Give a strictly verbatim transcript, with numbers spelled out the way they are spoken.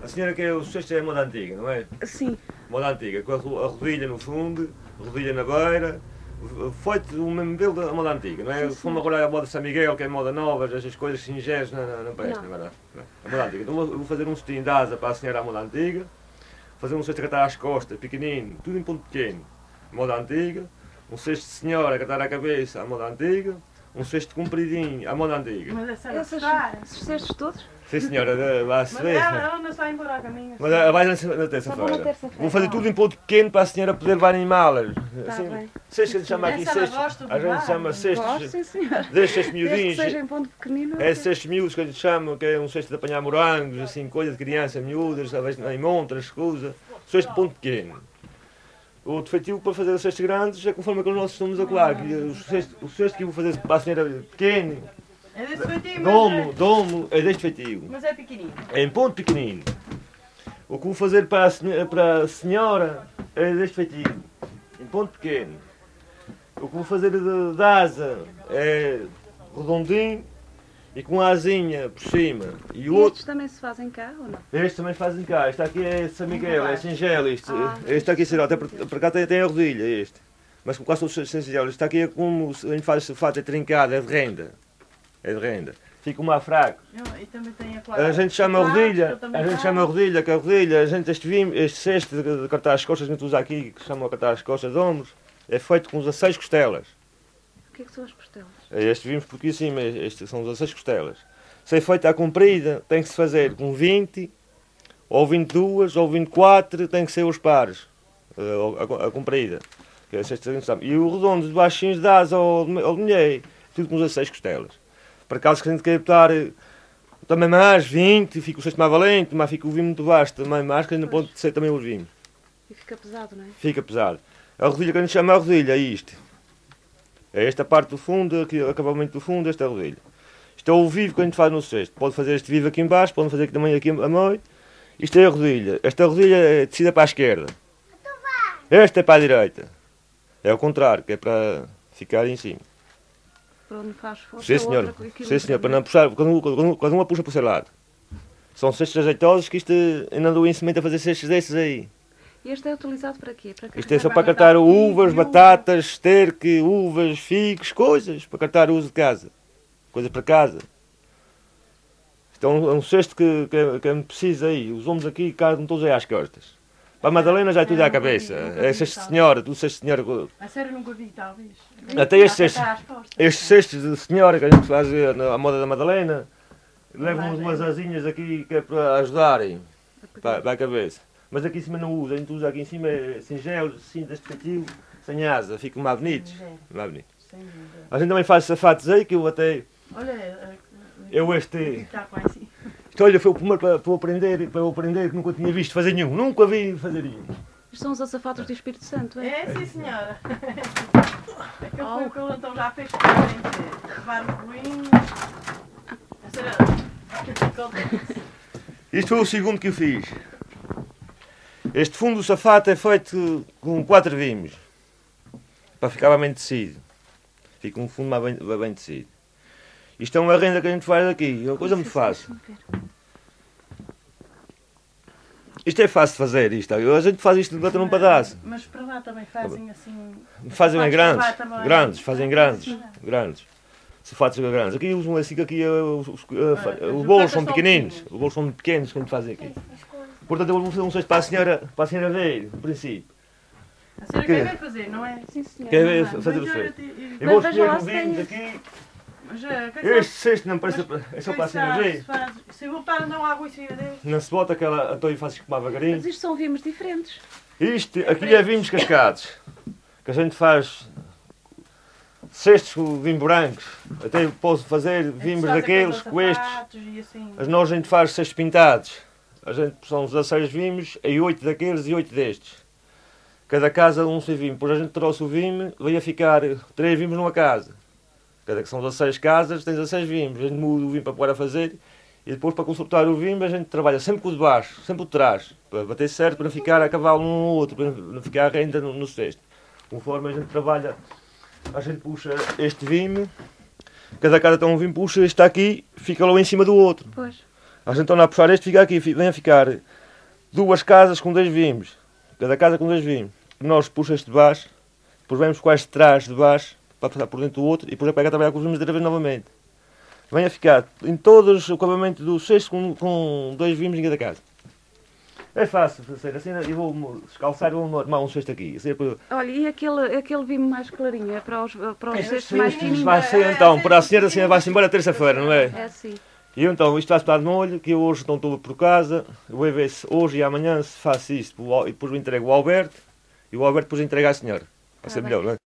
A senhora quer o cesto é a moda antiga, não é? Sim. Moda antiga, com a ro- a rodilha no fundo, a rodilha na beira, feito o mesmo modelo da moda antiga, não é? Sim, Como agora a moda São Miguel, que é moda nova, essas coisas singelas não, não, não prestam, Não. agora. A moda antiga. Então vou vou fazer um cestinho de asa para a senhora à moda antiga, fazer um cesto a catar às costas, pequenino, tudo em ponto pequeno, moda antiga, um cesto de senhora a catar à cabeça, à moda antiga, um cesto compridinho, à moda antiga. Mas essa não Essas, está. esses cestos todos? Sim senhora, vai-se Mas ver. ela, ela não está embora a caminho. Mas ela vai na na Só vou na terça-feira. terça-feira. Vou fazer tudo em ponto pequeno para a senhora poder levar em malas. Tá bem. Cestos que a gente chama aqui Essa ela cestos. gosta de A gente levar. chama Gosto, cestos. sim senhor. Destes cestos Desde que miudinhos. seja em ponto pequenino. É cestos miúdos que a gente chama, que é um cesto de apanhar morangos, assim, coisa de criança miúdas, talvez em montras, coisa. Cesto de ponto pequeno. O defeitivo para fazer os cestos grandes é conforme aqueles nossos estamos a colar. que O cesto, o cesto que eu vou fazer para a senhora pequeno, É desse feitiço, mas, domo, é, domo, é deste feitivo. mas é pequenino. É em ponto pequenino. O que vou fazer para a senhora, para a senhora é deste feitivo, em ponto pequeno. O que vou fazer de, de asa é redondinho e com a asinha por cima. E E o outro, estes também se fazem cá ou não? este também fazem cá. Este aqui é São Miguel, é singelo. Este, Ah. este aqui será, até por, por cá tem, tem a rodilha, este. Mas com quase todos os singelos. Este aqui é como a gente faz o fato, é trincado, é de renda. É de renda. Fica uma fraco. Eu- E também tem a A clara. gente chama a Claro, rodilha, eu também a gente faço. chama a rodilha, que a rodilha, a gente, este, vim, este cesto de, de cortar as costas, que a gente usa aqui, que se chama cortar as costas de ombros, é feito com dezasseis costelas. O que é que são as costelas? É este vimos por aqui acima, este são dezasseis costelas. Se é feito à comprida, tem que se fazer com vinte, ou vinte e duas, ou vinte e quatro, tem que ser os pares, a, a, a comprida. Que é esse que a gente sabe. E o redondo de baixinhos de asa ou de, ou de mulher, tudo com dezasseis costelas. Para caso que a gente queira botar também mais vinte, fica o cesto mais valente, mas fica o vinho muito baixo também mais, que a gente não pode ser também os vinhos. E fica pesado, não é? Fica pesado. A rodilha que a gente chama a rodilha é isto. É esta parte do fundo, aqui, o acabamento do fundo, esta é a rodilha. Isto é o vivo que a gente faz no cesto. Pode fazer este vivo aqui em baixo, pode fazer aqui também aqui a meio. Isto é a rodilha. Esta rodilha é descida para a esquerda. Esta é para a direita. É o contrário, que é para ficar em cima. Para onde faz força, Sim a senhor, outra equilibra, sim senhor, para não é? não puxar, quando, um- quando, um- quando uma puxa para o seu lado. São cestos ajeitosos que isto ainda andou em semente a fazer cestos desses aí. E este é utilizado para quê? Para Isto é só Para para catar catar uvas, figo, batatas, esterque, uvas, figos, coisas, para catar uso de casa. Coisas para casa. Isto é um, é um cesto que, que, é, que é muito preciso aí. Os homens aqui carregam todos aí às costas. Para a Madalena já é tudo à cabeça. É cesto de senhora, tudo cesto de senhora. A sério nunca vi, talvez. Até este Já cesto. está às costas. Estes cestos de senhora que a gente faz eh, na à moda da Madalena, levam umas asinhas aqui que é para ajudarem para, para a cabeça. Mas aqui em cima não usa, a gente usa aqui em cima é singelo, assim, deste feitio, sem asa, ficam mais bonitos. Mais bonitos. Sem dúvida. A gente também faz safatos aí que eu até. Olha, eh, Eu este. está com assim. Isto olha, foi o primeiro para, para, eu aprender, para eu aprender que nunca tinha visto fazer nenhum, nunca vi fazer nenhum. Isto são os azafatos do Espírito Santo, é? É, sim, senhora. Aquele Oh. foi o que ele então já fez para a gente levar o bolinho. A senhora. Isto foi o segundo que eu fiz. Este fundo do safato é feito com quatro vimos, para ficar bem tecido. Fica um fundo mais bem, mais bem tecido. Isto é uma renda que a gente faz aqui, é uma coisa muito fácil. Isto é fácil de fazer, isto. A gente faz isto de bater num pedaço. Mas para lá também fazem assim. Fazem bem Safatos grandes, para lá também. grandes, fazem grandes, grandes. Safatos grandes. Aqui usam assim que aqui eh, os, os, eh, os bolos são pequeninos, os bolos são pequenos que a gente faz aqui. Portanto eu vou fazer um cesto para a senhora, para a senhora ver, no princípio. A senhora Que- quer ver fazer, não é? Sim, senhor. Quer ver Mas fazer o eu- cesto? eu- eu- Eu vou Mas veja escolher lá um se vinho tem- daqui. Mas, eh, que é Este cesto não parece, é só para a senhora ver. Se voltar não há água em cima dele. Não se bota aquela, então faz com mais devagarinho. Mas isto são vimos diferentes. Isto, aqui é vimos cascados, que a gente faz cestos com vinho brancos. Até posso fazer vimos daqueles, com estes. Assim. Mas nós a gente faz cestos pintados. A gente são dezasseis vimos, e oito daqueles e oito destes. Cada casa um sem vimo. Depois a gente trouxe o vime, veio a ficar três vimos numa casa. Cada que são dezasseis casas, tem dezasseis vimos. A gente muda o vimo para pôr a fazer. E depois para consultar o vime a gente trabalha sempre com o de baixo, sempre o de trás. Para bater certo, para não ficar a cavalo num ou outro, para não ficar a renda no, no cesto. Conforme a gente trabalha, a gente puxa este vime. Cada casa tem um vime, puxa este está aqui, fica lá em cima do outro. Pois. A gente anda a puxar este, fica aqui, vem a ficar duas casas com dois vimos. Cada casa com dois vimos. Nós puxamos este de baixo, depois vamos com este de trás de baixo, para passar por dentro do outro, e depois é pegar a trabalhar com os vimos outra vez novamente. Vem a ficar em todos o acabamento do cesto com, com dois vimos em cada casa. É fácil fazer assim, eu vou descalçar e vou armar um cesto aqui. Assim, depois... Olha, e aquele, aquele vimo mais clarinho? É para os, para os É, cestos sim, mais sim, fininhos? vai ser então, para a senhora, a senhora vai-se embora terça-feira, não é? É assim. E eu, então, isto vai-se estar de molho, que eu hoje não estou por casa, eu vou ver se hoje e amanhã se faço isto, e depois eu entrego o Alberto, e o Alberto depois entrega à senhora. Vai Tá ser bem. melhor, não é?